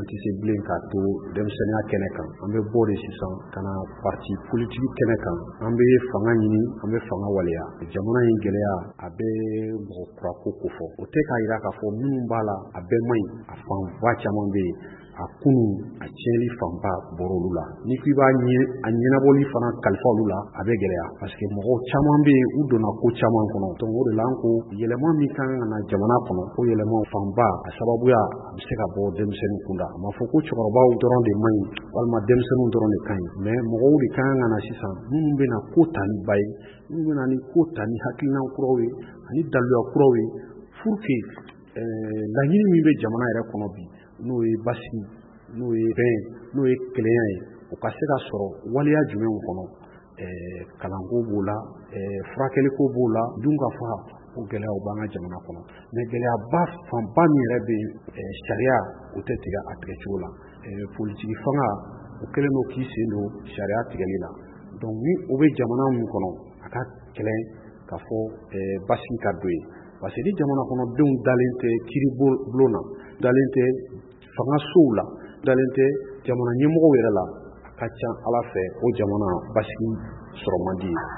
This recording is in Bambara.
tɛ se bilen k'a to denmisɛnniya kɛnɛ kan. An bɛ bɔ de sisan ka na parti politique kɛnɛ kan. An bɛ fanga ɲini, an bɛ fanga waleya. Jamana in gɛlɛya a bɛ mɔgɔ kura ko fɔ. O tɛ k'a jira k'a fɔ minnu b'a la a bɛɛ man ɲi. A fanba caman bɛ yen. A kunun a tiɲɛli fanba bɔra olu la. Ni k'i b'a a ɲɛnabɔli fana kalifa olu la a bɛ gɛlɛya parce que mɔgɔw caman bɛ yen u donna ko caman kɔnɔ. Donc o de la an ko yɛlɛma min kan ka na jamana kɔnɔ o yɛlɛma fanba a sababuya a bɛ se ka bɔ denmisɛnnin kunda. A ma fɔ ko cɛkɔrɔbaw dɔrɔn de man ɲi walima denmisɛnninw dɔrɔn de kan ɲi. Mais mɔgɔw de kan ka na sisan minnu bɛ na ko ta ni ba ye, minnu bɛ na ni ko ta ni hakilina kuraw ye ani daluya kuraw ye pour que laɲini min bɛ jamana yɛrɛ kɔnɔ bi n'o ye basigi, n'o ye bɛn, n'o ye kelenya ye, o ka se ka sɔrɔ waleya jumɛnw kɔnɔ. Kalanko b'o la, furakɛliko b'o la, dun ka fa o gɛlɛyaw b'an ka jamana kɔnɔ. Mais gɛlɛyaba fanba min yɛrɛ bɛ sariya o tɛ tigɛ a tigɛcogo la. Politiki fanga o kɛlen don k'i sen don sariya tigɛli la. Donc ni o bɛ jamana min kɔnɔ a ka kɛlɛ ka fɔ basigi ka don yen. Parce que ni jamana kɔnɔdenw dalen tɛ kiiribulon na, dalen tɛ fanga sow la, dalen tɛ jamana ɲɛmɔgɔw yɛrɛ la, a ka ca Ala fɛ o jamana basigi sɔrɔ man di.